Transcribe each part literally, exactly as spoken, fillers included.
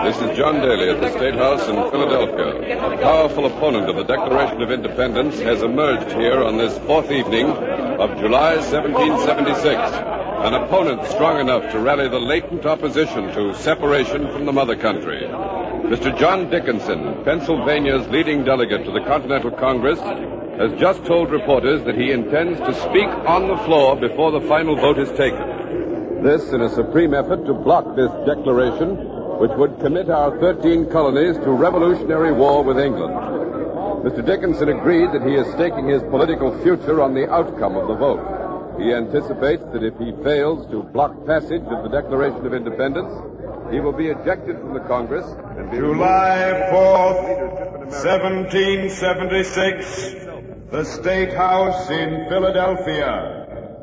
This is John Daly at the State House in Philadelphia. A powerful opponent of the Declaration of Independence has emerged here on this fourth evening of July seventeen seventy-six. An opponent strong enough to rally the latent opposition to separation from the mother country. Mister John Dickinson, Pennsylvania's leading delegate to the Continental Congress, has just told reporters that he intends to speak on the floor before the final vote is taken. This in a supreme effort to block this declaration, which would commit our thirteen colonies to revolutionary war with England. Mister Dickinson agreed that he is staking his political future on the outcome of the vote. He anticipates that if he fails to block passage of the Declaration of Independence, he will be ejected from the Congress and be... July fourth, seventeen seventy-six, the State House in Philadelphia.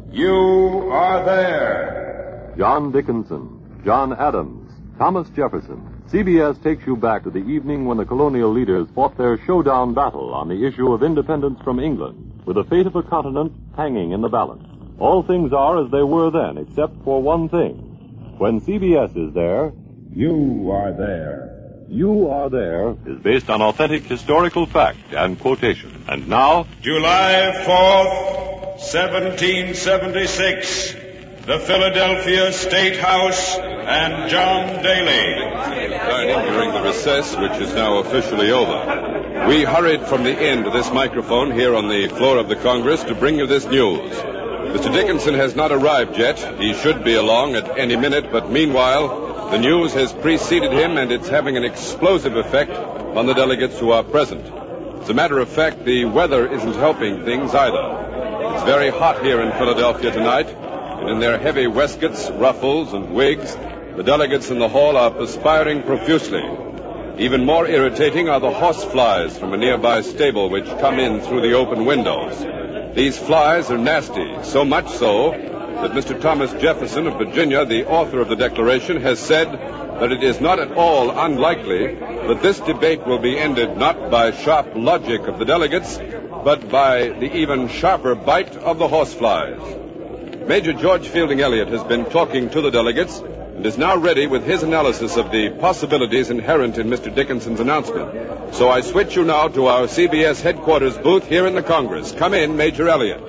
You are there. John Dickinson, John Adams, Thomas Jefferson. C B S takes you back to the evening when the colonial leaders fought their showdown battle on the issue of independence from England, with the fate of a continent hanging in the balance. All things are as they were then, except for one thing. When C B S is there, you are there. You Are There is based on authentic historical fact and quotation. And now, July fourth, seventeen seventy-six, the Philadelphia State House and John Daly. Dining during the recess, which is now officially over. We hurried from the inn to this microphone here on the floor of the Congress to bring you this news. Mister Dickinson has not arrived yet. He should be along at any minute, but meanwhile, the news has preceded him, and it's having an explosive effect on the delegates who are present. As a matter of fact, the weather isn't helping things either. It's very hot here in Philadelphia tonight, and in their heavy waistcoats, ruffles, and wigs, the delegates in the hall are perspiring profusely. Even more irritating are the horse flies from a nearby stable which come in through the open windows. These flies are nasty, so much so that Mister Thomas Jefferson of Virginia, the author of the Declaration, has said that it is not at all unlikely that this debate will be ended not by sharp logic of the delegates, but by the even sharper bite of the horseflies. Major George Fielding Eliot has been talking to the delegates and is now ready with his analysis of the possibilities inherent in Mister Dickinson's announcement. So I switch you now to our C B S headquarters booth here in the Congress. Come in, Major Eliot.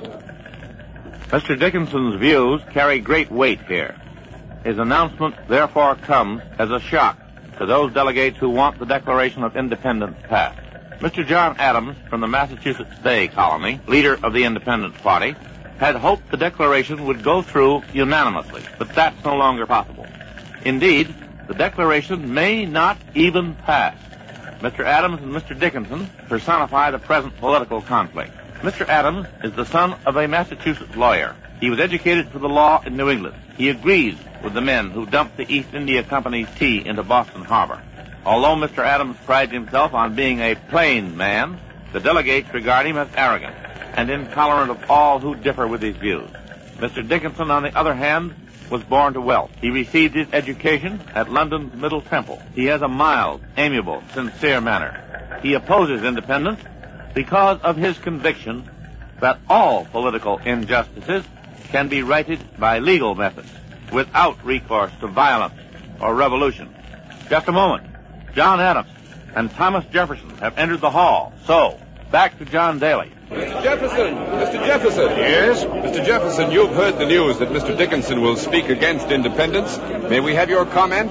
Mister Dickinson's views carry great weight here. His announcement therefore comes as a shock to those delegates who want the Declaration of Independence passed. Mister John Adams from the Massachusetts Bay Colony, leader of the Independence Party, had hoped the Declaration would go through unanimously, but that's no longer possible. Indeed, the Declaration may not even pass. Mister Adams and Mister Dickinson personify the present political conflict. Mister Adams is the son of a Massachusetts lawyer. He was educated for the law in New England. He agrees with the men who dumped the East India Company's tea into Boston Harbor. Although Mister Adams prides himself on being a plain man, the delegates regard him as arrogant and intolerant of all who differ with his views. Mister Dickinson, on the other hand, was born to wealth. He received his education at London's Middle Temple. He has a mild, amiable, sincere manner. He opposes independence because of his conviction that all political injustices can be righted by legal methods without recourse to violence or revolution. Just a moment. John Adams and Thomas Jefferson have entered the hall. So, back to John Daly. Mister Jefferson! Mister Jefferson! Yes? Mister Jefferson, you've heard the news that Mister Dickinson will speak against independence. May we have your comment?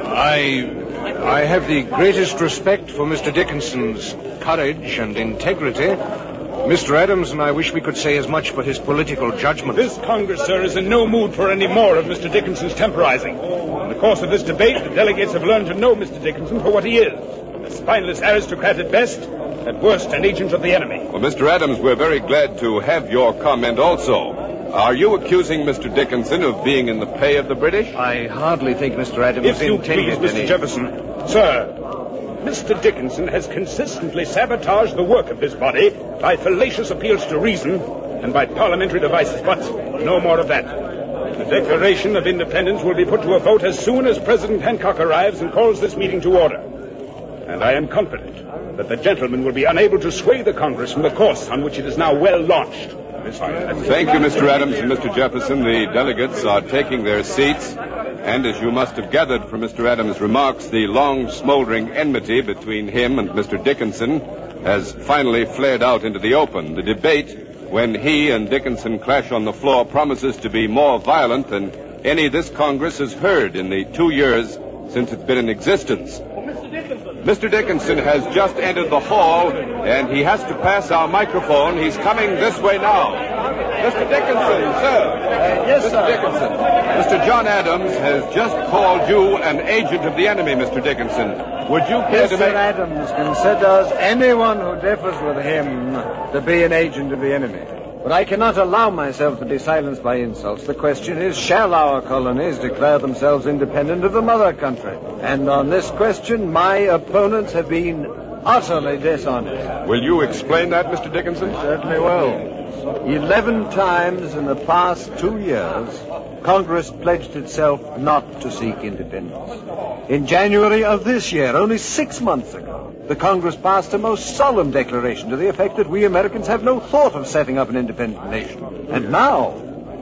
I... I have the greatest respect for Mister Dickinson's courage and integrity. Mister Adams and I wish we could say as much for his political judgment. This Congress, sir, is in no mood for any more of Mister Dickinson's temporizing. In the course of this debate, the delegates have learned to know Mister Dickinson for what he is. A spineless aristocrat at best, at worst an agent of the enemy. Well, Mister Adams, we're very glad to have your comment also. Are you accusing Mister Dickinson of being in the pay of the British? I hardly think Mister Adams If you intended please, Mister any... Jefferson. Sir, Mister Dickinson has consistently sabotaged the work of this body by fallacious appeals to reason and by parliamentary devices, but no more of that. The Declaration of Independence will be put to a vote as soon as President Hancock arrives and calls this meeting to order. And I am confident that the gentleman will be unable to sway the Congress from the course on which it is now well launched. Thank you, Mister Adams and Mister Jefferson. The delegates are taking their seats. And as you must have gathered from Mister Adams' remarks, the long smoldering enmity between him and Mister Dickinson has finally flared out into the open. The debate, when he and Dickinson clash on the floor, promises to be more violent than any this Congress has heard in the two years since it's been in existence. Mister Dickinson has just entered the hall, and he has to pass our microphone. He's coming this way now. Mister Dickinson, sir. Uh, yes, Mister sir. Dickinson. Mister John Adams has just called you an agent of the enemy, Mister Dickinson. Would you care to Mister make... Adams considers anyone who differs with him to be an agent of the enemy. But I cannot allow myself to be silenced by insults. The question is, shall our colonies declare themselves independent of the mother country? And on this question, my opponents have been utterly dishonest. Will you explain that, Mister Dickinson? Certainly will. Eleven times in the past two years, Congress pledged itself not to seek independence. In January of this year, only six months ago, the Congress passed a most solemn declaration to the effect that we Americans have no thought of setting up an independent nation. And now,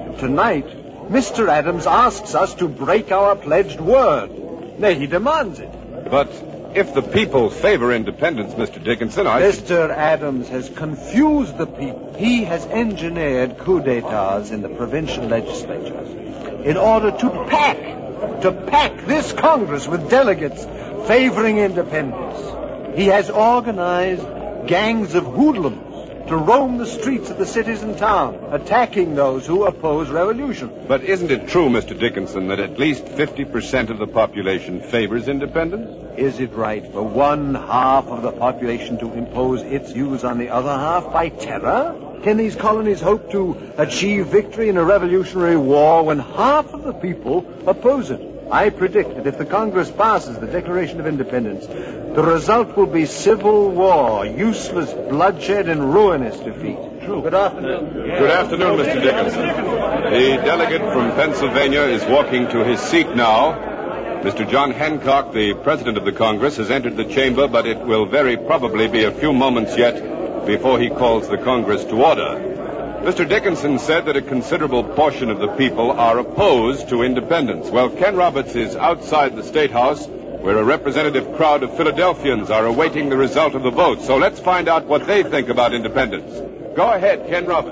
tonight, Mister Adams asks us to break our pledged word. Nay, he demands it. But if the people favor independence, Mister Dickinson, I... Mister Adams has confused the people. He has engineered coup d'etats in the provincial legislatures in order to pack, to pack this Congress with delegates favoring independence. He has organized gangs of hoodlums to roam the streets of the cities and towns, attacking those who oppose revolution. But isn't it true, Mister Dickinson, that at least fifty percent of the population favors independence? Is it right for one half of the population to impose its views on the other half by terror? Can these colonies hope to achieve victory in a revolutionary war when half of the people oppose it? I predict that if the Congress passes the Declaration of Independence, the result will be civil war, useless bloodshed, and ruinous defeat. True. Good afternoon. Good afternoon, Mister Dickinson. The delegate from Pennsylvania is walking to his seat now. Mister John Hancock, the president of the Congress, has entered the chamber, but it will very probably be a few moments yet before he calls the Congress to order. Mister Dickinson said that a considerable portion of the people are opposed to independence. Well, Ken Roberts is outside the State House, where a representative crowd of Philadelphians are awaiting the result of the vote. So let's find out what they think about independence. Go ahead, Ken Roberts.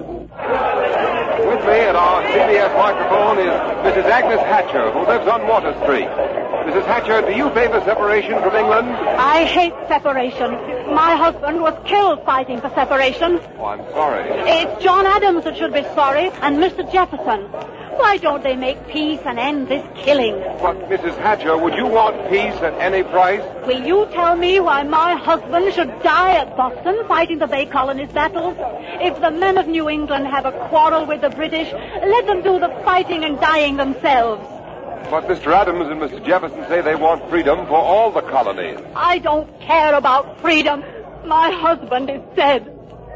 With me at our C B S microphone is Missus Agnes Hatcher, who lives on Water Street. Missus Hatcher, do you favor separation from England? I hate separation. My husband was killed fighting for separation. Oh, I'm sorry. It's John Adams that should be sorry, and Mister Jefferson. Why don't they make peace and end this killing? But, Missus Hatcher, would you want peace at any price? Will you tell me why my husband should die at Boston fighting the Bay Colonies battles? If the men of New England have a quarrel with the British, let them do the fighting and dying themselves. But Mister Adams and Mister Jefferson say they want freedom for all the colonies. I don't care about freedom. My husband is dead.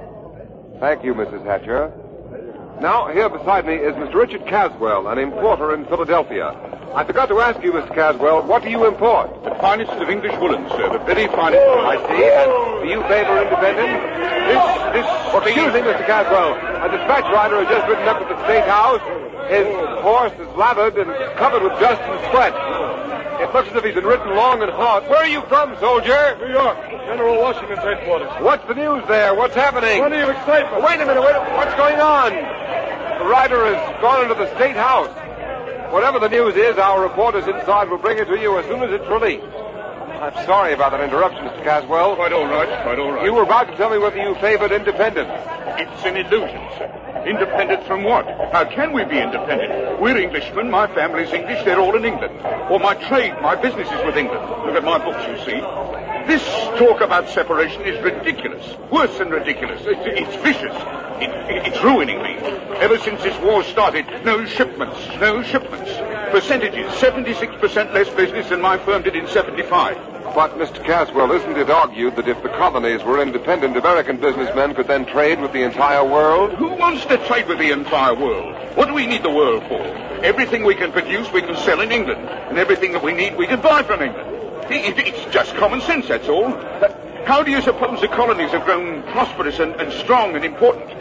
Thank you, Missus Hatcher. Now, here beside me is Mister Richard Caswell, an importer in Philadelphia. I forgot to ask you, Mister Caswell, what do you import? The finest of English woolens, sir. The very finest. I see. And do you favor independence? This, this... Well, excuse me, Mister Caswell. A dispatch rider has just ridden up to the State House. His horse is lathered and covered with dust and sweat. It looks as if he's been ridden long and hard. Where are you from, soldier? New York. General Washington's headquarters. What's the news there? What's happening? Plenty of excitement. Wait a minute. Wait a minute. What's going on? The rider has gone into the State House. Whatever the news is, our reporters inside will bring it to you as soon as it's released. I'm sorry about that interruption, Mister Caswell. Quite all right. Quite all right. You were about to tell me whether you favored independence. It's an illusion, sir. Independent from what? How can we be independent? We're Englishmen. My family's English. They're all in England. Or my trade, my business is with England. Look at my books, you see. This talk about separation is ridiculous. Worse than ridiculous. It's, it's vicious. It, it, it's ruining me. Ever since this war started, no shipments, no shipments. Percentages, seventy-six percent less business than my firm did in seventy-five. But, Mister Caswell, isn't it argued that if the colonies were independent, American businessmen could then trade with the entire world? Who wants to trade with the entire world? What do we need the world for? Everything we can produce, we can sell in England. And everything that we need, we can buy from England. It, it, it's just common sense, that's all. Uh, how do you suppose the colonies have grown prosperous and, and strong and important?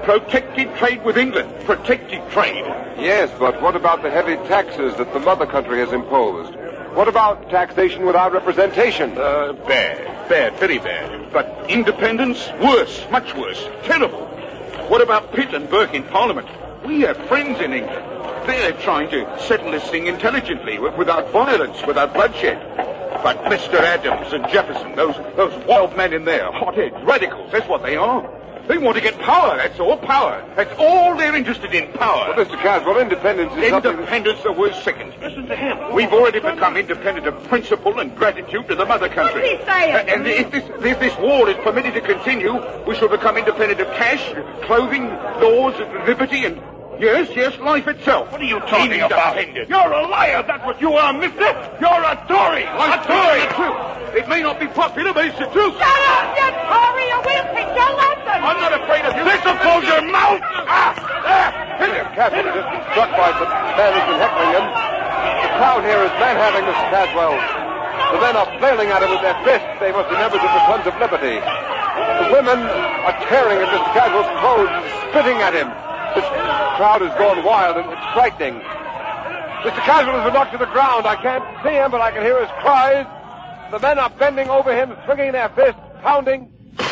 protected trade with England. Protected trade. Yes, but what about the heavy taxes that the mother country has imposed? What about taxation without representation? Uh, bad. Bad. Very bad. But independence? Worse. Much worse. Terrible. What about Pitt and Burke in Parliament? We have friends in England. They're trying to settle this thing intelligently, without violence, without bloodshed. But Mister Adams and Jefferson, those those wild men in there, hotheads, radicals, that's what they are. They want to get power, that's all, power. That's all they're interested in, power. Well, Mister Caswell, independence is Independence, the worst second. Listen to him. We've already become independent of principle and gratitude to the mother country. What did he say? Uh, and if this, if this war is permitted to continue, we shall become independent of cash, clothing, laws, liberty, and... Yes, yes, life itself. What are you talking about? You're a liar, that's what you are, mister. You're a Tory. A Tory, the truth. It may not be popular, but it's the truth. Shut up, you Tory, or we'll teach you a lesson. I'm not afraid of you. Discipline your mouth. Ah, there. Mister Caswell has just been struck by some man who's been heckling him. The crowd here is manhandling Mister Caswell. The men are flailing at him with their fists. They must be members of the Sons of Liberty. The women are tearing at Mister Caswell's clothes and spitting at him. This crowd has gone wild, and it's frightening. Mister Caswell has been knocked to the ground. I can't see him, but I can hear his cries. The men are bending over him, swinging their fists, pounding.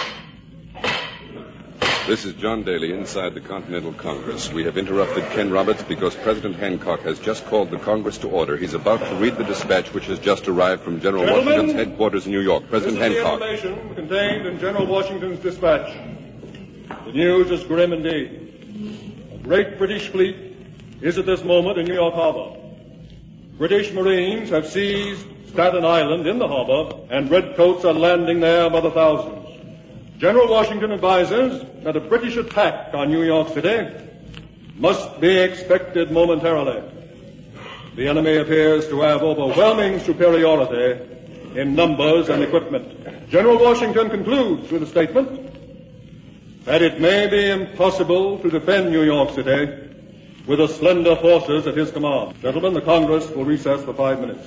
This is John Daly inside the Continental Congress. We have interrupted Ken Roberts because President Hancock has just called the Congress to order. He's about to read the dispatch which has just arrived from General Gentlemen, Washington's headquarters in New York. President this is Hancock. The information contained in General Washington's dispatch. The news is grim indeed. A great British fleet is at this moment in New York Harbor. British Marines have seized Staten Island in the harbor, and redcoats are landing there by the thousands. General Washington advises that a British attack on New York City must be expected momentarily. The enemy appears to have overwhelming superiority in numbers and equipment. General Washington concludes with a statement that it may be impossible to defend New York City with the slender forces at his command. Gentlemen, the Congress will recess for five minutes.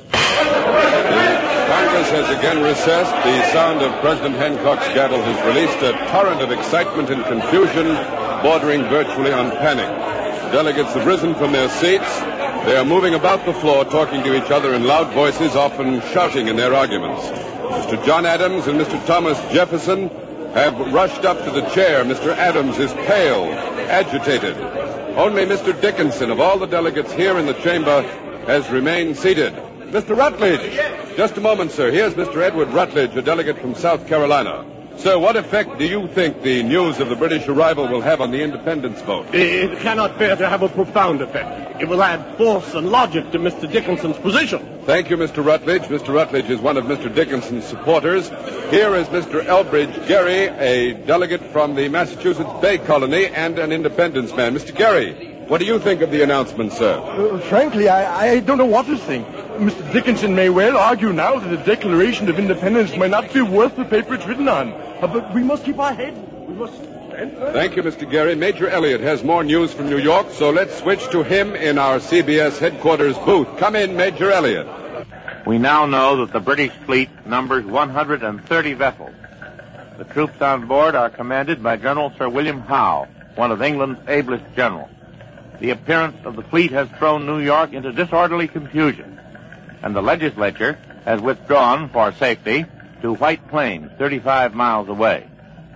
Congress has again recessed. The sound of President Hancock's gavel has released a torrent of excitement and confusion bordering virtually on panic. Delegates have risen from their seats. They are moving about the floor, talking to each other in loud voices, often shouting in their arguments. Mister John Adams and Mister Thomas Jefferson have rushed up to the chair. Mister Adams is pale, agitated. Only Mister Dickinson, of all the delegates here in the chamber, has remained seated. Mister Rutledge. Just a moment, sir. Here's Mister Edward Rutledge, a delegate from South Carolina. Sir, what effect do you think the news of the British arrival will have on the independence vote? It cannot fail to have a profound effect. It will add force and logic to Mister Dickinson's position. Thank you, Mister Rutledge. Mister Rutledge is one of Mister Dickinson's supporters. Here is Mister Elbridge Gerry, a delegate from the Massachusetts Bay Colony and an independence man. Mister Gerry, what do you think of the announcement, sir? Uh, frankly, I, I don't know what to think. Mister Dickinson may well argue now that the Declaration of Independence may not be worth the paper it's written on. Uh, but we must keep our head. We must stand firm. Thank you, Mister Gerry. Major Elliott has more news from New York, so let's switch to him in our C B S headquarters booth. Come in, Major Elliott. We now know that the British fleet numbers one hundred thirty vessels. The troops on board are commanded by General Sir William Howe, one of England's ablest generals. The appearance of the fleet has thrown New York into disorderly confusion, and the legislature has withdrawn for safety to White Plains, thirty-five miles away.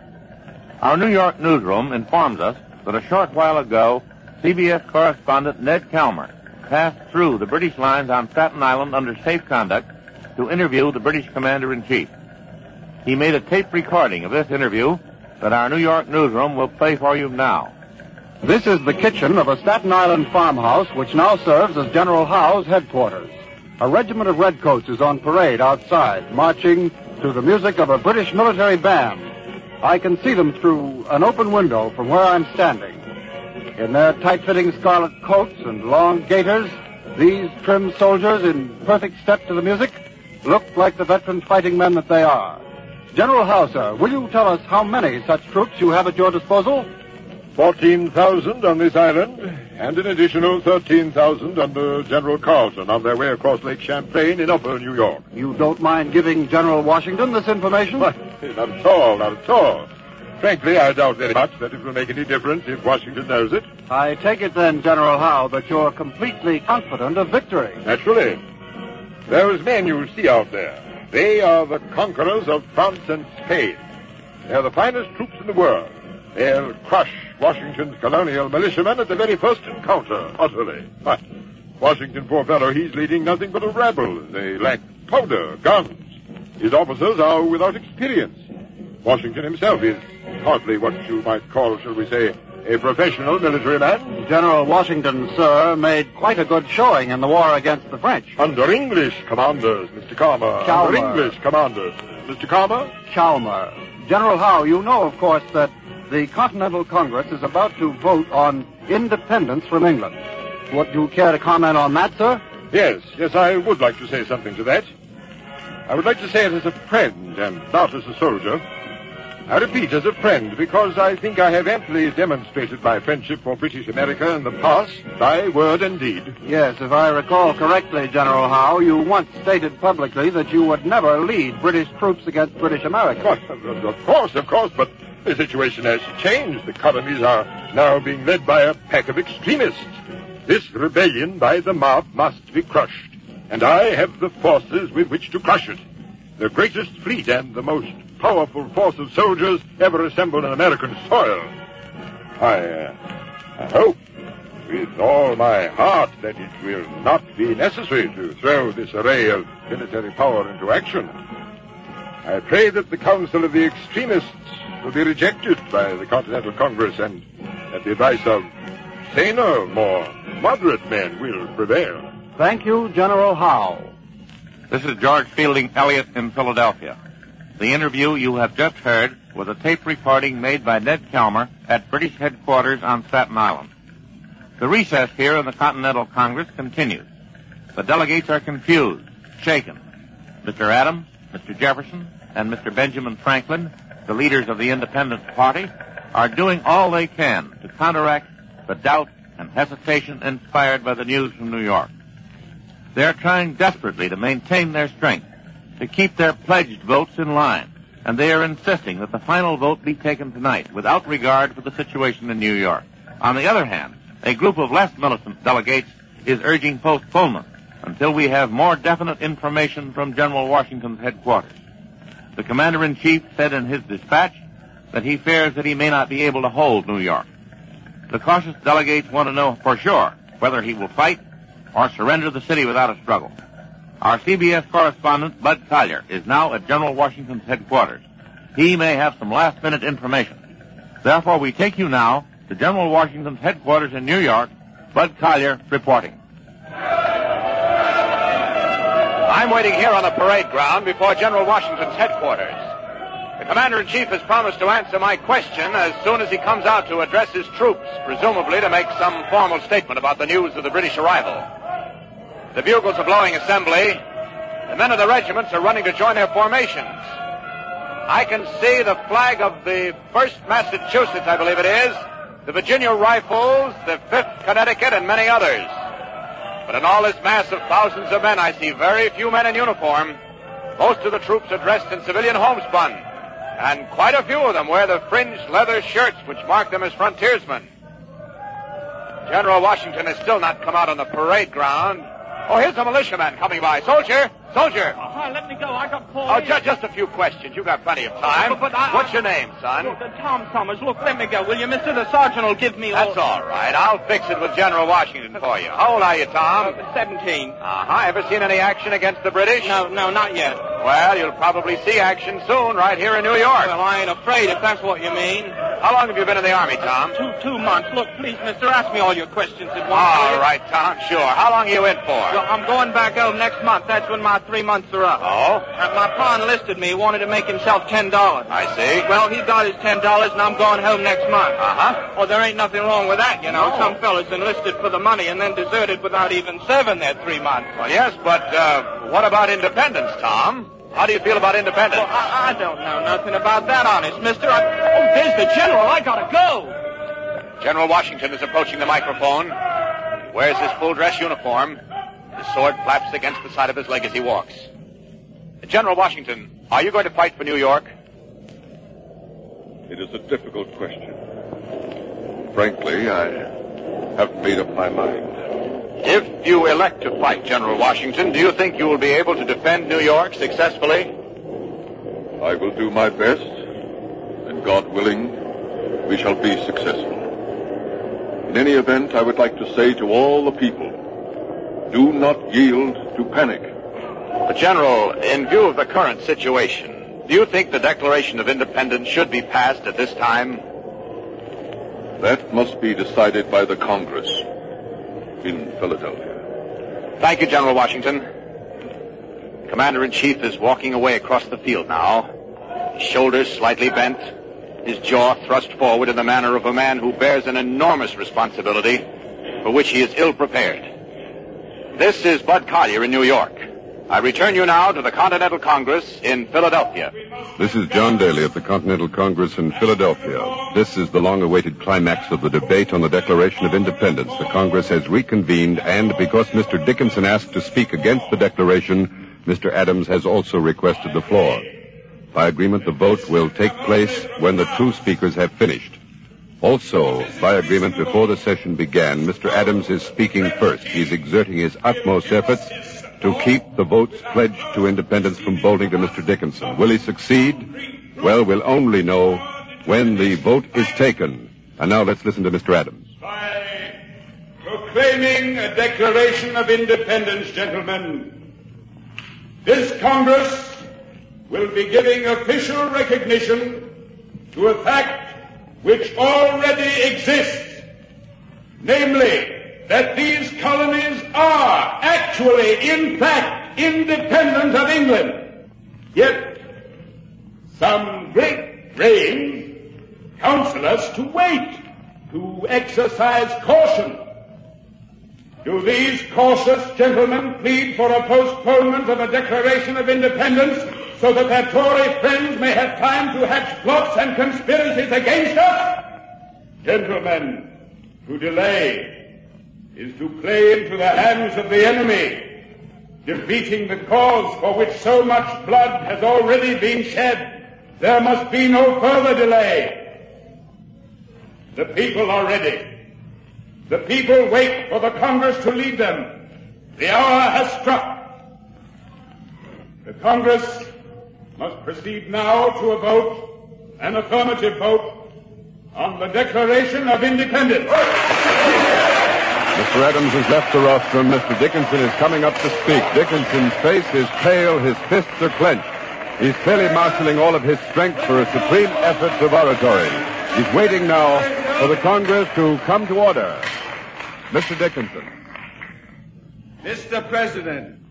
Our New York newsroom informs us that a short while ago, C B S correspondent Ned Kelmer passed through the British lines on Staten Island under safe conduct to interview the British commander-in-chief. He made a tape recording of this interview that our New York newsroom will play for you now. This is the kitchen of a Staten Island farmhouse which now serves as General Howe's headquarters. A regiment of redcoats is on parade outside, marching to the music of a British military band. I can see them through an open window from where I'm standing. In their tight-fitting scarlet coats and long gaiters, these trim soldiers in perfect step to the music look like the veteran fighting men that they are. General Howe, sir, will you tell us how many such troops you have at your disposal? fourteen thousand on this island, and an additional thirteen thousand under General Carleton on their way across Lake Champlain in upper New York. You don't mind giving General Washington this information? What? Not at all, not at all. Frankly, I doubt very much that it will make any difference if Washington knows it. I take it then, General Howe, that you're completely confident of victory. Naturally. Those men you see out there, they are the conquerors of France and Spain. They are the finest troops in the world. They'll crush Washington's colonial militiamen at the very first encounter, utterly. But Washington, poor fellow, he's leading nothing but a rabble. They lack powder, guns. His officers are without experience. Washington himself is hardly what you might call, shall we say, a professional military man. General Washington, sir, made quite a good showing in the war against the French. Under English commanders, Mister Calmer. Chalmer. Under English commanders. Mister Calmer? Chalmer. General Howe, you know, of course, that the Continental Congress is about to vote on independence from England. Would you care to comment on that, sir? Yes, yes, I would like to say something to that. I would like to say it as a friend and not as a soldier. I repeat, as a friend, because I think I have amply demonstrated my friendship for British America in the past, by word and deed. Yes, if I recall correctly, General Howe, you once stated publicly that you would never lead British troops against British America. Well, of course, of course, but the situation has changed. The colonies are now being led by a pack of extremists. This rebellion by the mob must be crushed, and I have the forces with which to crush it. The greatest fleet and the most powerful force of soldiers ever assembled on American soil. I, uh, I hope with all my heart that it will not be necessary to throw this array of military power into action. I pray that the counsel of the extremists will be rejected by the Continental Congress and that the advice of saner, more moderate men will prevail. Thank you, General Howe. This is George Fielding Elliott in Philadelphia. The interview you have just heard was a tape recording made by Ned Chalmer at British headquarters on Staten Island. The recess here in the Continental Congress continues. The delegates are confused, shaken. Mister Adams, Mister Jefferson, and Mister Benjamin Franklin, the leaders of the Independent Party, are doing all they can to counteract the doubt and hesitation inspired by the news from New York. They are trying desperately to maintain their strength, to keep their pledged votes in line, and they are insisting that the final vote be taken tonight without regard for the situation in New York. On the other hand, a group of less militant delegates is urging postponement until we have more definite information from General Washington's headquarters. The Commander-in-Chief said in his dispatch that he fears that he may not be able to hold New York. The cautious delegates want to know for sure whether he will fight or surrender the city without a struggle. Our C B S correspondent, Bud Collier, is now at General Washington's headquarters. He may have some last-minute information. Therefore, we take you now to General Washington's headquarters in New York. Bud Collier reporting. I'm waiting here on the parade ground before General Washington's headquarters. The Commander-in-Chief has promised to answer my question as soon as he comes out to address his troops, presumably to make some formal statement about the news of the British arrival. The bugles are blowing assembly. The men of the regiments are running to join their formations. I can see the flag of the first Massachusetts, I believe it is, the Virginia Rifles, the fifth Connecticut, and many others. But in all this mass of thousands of men, I see very few men in uniform. Most of the troops are dressed in civilian homespun, and quite a few of them wear the fringed leather shirts which mark them as frontiersmen. General Washington has still not come out on the parade ground. Oh, here's a militiaman coming by. Soldier! Soldier! Uh, let me go. I got pulled. Oh, just, just a few questions. You've got plenty of time. But, but I, What's your name, son? Look, uh, Tom Summers. Look, let me go, will you, mister? The sergeant will give me That's all right. I'll fix it with General Washington for you. How old are you, Tom? Uh, Seventeen. Uh-huh. Ever seen any action against the British? No, no, not yet. Well, you'll probably see action soon right here in New York. Well, I ain't afraid if that's what you mean. How long have you been in the Army, Tom? Two, two months. Look, please, mister, ask me all your questions at once. All right, Tom, sure. How long are you in for? Well, I'm going back home next month. That's when my three months are up. Oh? Uh, my pa enlisted me. He wanted to make himself ten dollars. I see. Well, he got his ten dollars, and I'm going home next month. Uh-huh. Well, there ain't nothing wrong with that, you know. No. Some fellas enlisted for the money and then deserted without even serving their three months. Well, yes, but uh, what about independence, Tom? How do you feel about independence? Well, I, I don't know nothing about that, honest, mister. I, oh, there's the general. I gotta go. General Washington is approaching the microphone. He wears his full dress uniform. His sword flaps against the side of his leg as he walks. General Washington, are you going to fight for New York? It is a difficult question. Frankly, I haven't made up my mind. If you elect to fight, General Washington, do you think you will be able to defend New York successfully? I will do my best, and God willing, we shall be successful. In any event, I would like to say to all the people, do not yield to panic. But, General, in view of the current situation, do you think the Declaration of Independence should be passed at this time? That must be decided by the Congress in Philadelphia. Thank you, General Washington. Commander-in-Chief is walking away across the field now, his shoulders slightly bent, his jaw thrust forward in the manner of a man who bears an enormous responsibility for which he is ill-prepared. This is Bud Collier in New York. I return you now to the Continental Congress in Philadelphia. This is John Daly of the Continental Congress in Philadelphia. This is the long-awaited climax of the debate on the Declaration of Independence. The Congress has reconvened, and because Mister Dickinson asked to speak against the Declaration, Mister Adams has also requested the floor. By agreement, the vote will take place when the two speakers have finished. Also, by agreement, before the session began, Mister Adams is speaking first. He's exerting his utmost efforts to keep the votes pledged to independence from bolting to Mister Dickinson. Will he succeed? Well, we'll only know when the vote is taken. And now let's listen to Mister Adams. By proclaiming a Declaration of Independence, gentlemen, this Congress will be giving official recognition to a fact which already exists, namely that these colonies are actually, in fact, independent of England. Yet, some great brains counsel us to wait, to exercise caution. Do these cautious gentlemen plead for a postponement of a Declaration of Independence so that their Tory friends may have time to hatch plots and conspiracies against us? Gentlemen, to delay is to play into the hands of the enemy, defeating the cause for which so much blood has already been shed. There must be no further delay. The people are ready. The people wait for the Congress to lead them. The hour has struck. The Congress must proceed now to a vote, an affirmative vote, on the Declaration of Independence. Mister Adams has left the rostrum. Mister Dickinson is coming up to speak. Dickinson's face is pale. His fists are clenched. He's clearly marshaling all of his strength for a supreme effort of oratory. He's waiting now for the Congress to come to order. Mister Dickinson. Mister President,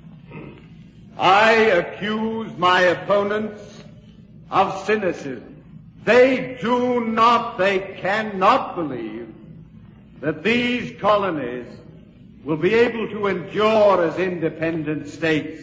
I accuse my opponents of cynicism. They do not, they cannot believe that these colonies will be able to endure as independent states.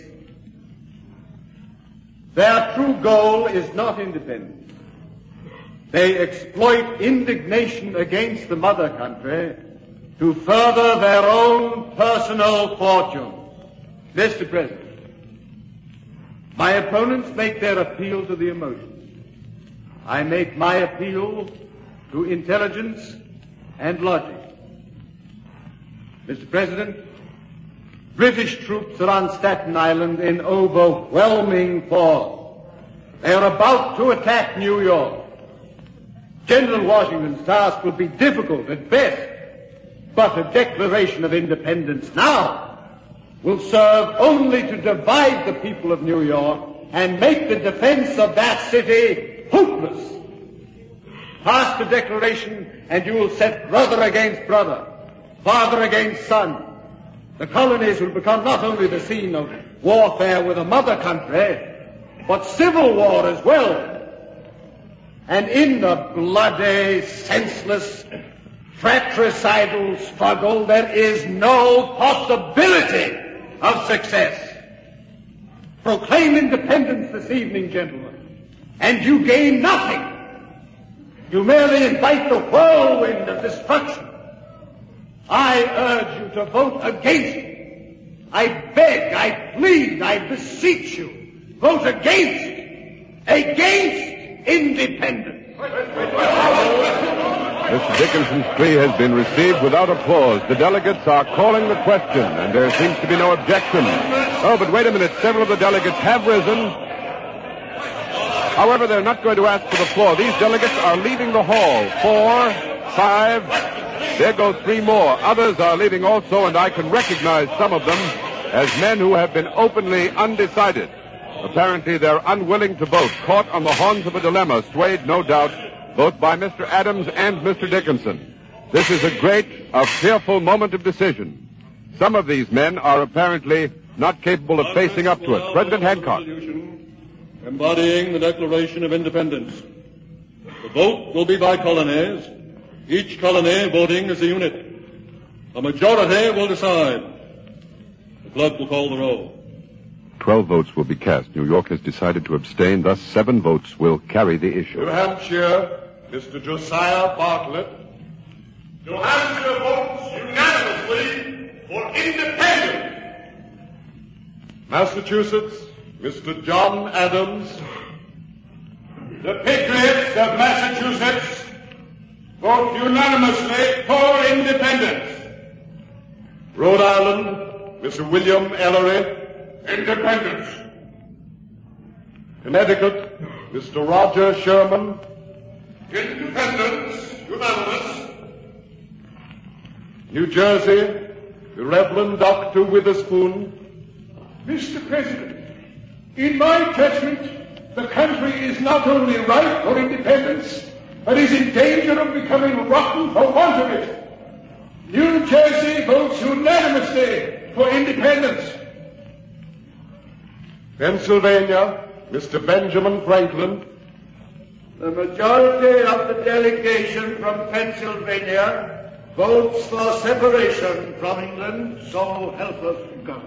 Their true goal is not independence. They exploit indignation against the mother country to further their own personal fortune. Mister President, my opponents make their appeal to the emotions. I make my appeal to intelligence and logic. Mister President, British troops are on Staten Island in overwhelming force. They are about to attack New York. General Washington's task will be difficult at best, but a Declaration of Independence now will serve only to divide the people of New York and make the defense of that city hopeless. Pass the Declaration and you will set brother against brother, father against son. The colonies will become not only the scene of warfare with a mother country, but civil war as well. And in the bloody, senseless, fratricidal struggle, there is no possibility of success. Proclaim independence this evening, gentlemen, and you gain nothing. You merely invite the whirlwind of destruction. I urge you to vote against it. I beg, I plead, I beseech you, vote against, against independence. Mister Dickinson's plea has been received without applause. The delegates are calling the question, and there seems to be no objection. Oh, but wait a minute. Several of the delegates have risen. However, they're not going to ask for the floor. These delegates are leaving the hall. Four, five, there go three more. Others are leaving also, and I can recognize some of them as men who have been openly undecided. Apparently, they're unwilling to vote, caught on the horns of a dilemma, swayed, no doubt, both by Mister Adams and Mister Dickinson. This is a great, a fearful moment of decision. Some of these men are apparently not capable of facing up to it. President Hancock. Embodying the Declaration of Independence. The vote will be by colonies, each colony voting as a unit. A majority will decide. The clerk will call the roll. Twelve votes will be cast. New York has decided to abstain. Thus, seven votes will carry the issue. New Hampshire, Mister Josiah Bartlett. New Hampshire votes unanimously for independence. Massachusetts, Mister John Adams. The Patriots of Massachusetts vote unanimously for independence. Rhode Island, Mister William Ellery. Independence. Connecticut, Mister Roger Sherman. Independence, unanimous. New Jersey, the Reverend Doctor Witherspoon. Mister President, in my judgment, the country is not only ripe for independence, but is in danger of becoming rotten for want of it. New Jersey votes unanimously for independence. Pennsylvania, Mister Benjamin Franklin. The majority of the delegation from Pennsylvania votes for separation from England, so help us God.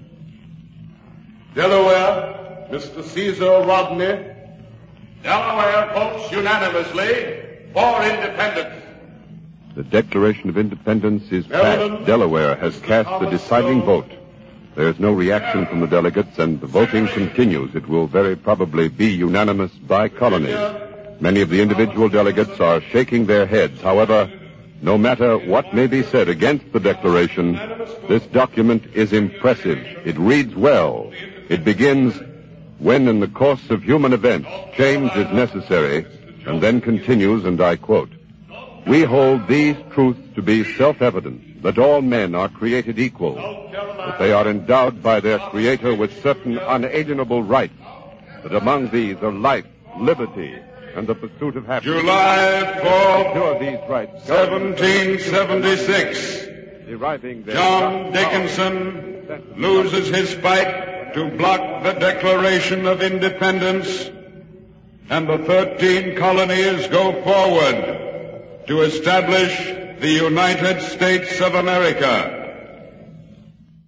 Delaware, Mister Caesar Rodney. Delaware votes unanimously for independence. The Declaration of Independence is passed. Delaware has cast the deciding vote. There is no reaction from the delegates, and the voting continues. It will very probably be unanimous by colonies. Many of the individual delegates are shaking their heads. However, no matter what may be said against the Declaration, this document is impressive. It reads well. It begins, when in the course of human events change is necessary, and then continues, and I quote, we hold these truths to be self-evident, that all men are created equal, that they are endowed by their Creator with certain unalienable rights, that among these are life, liberty, and the pursuit of happiness. July fourth, these rights, seventeen seventy-six. John Dickinson loses his fight to block the Declaration of Independence, and the thirteen colonies go forward to establish the United States of America.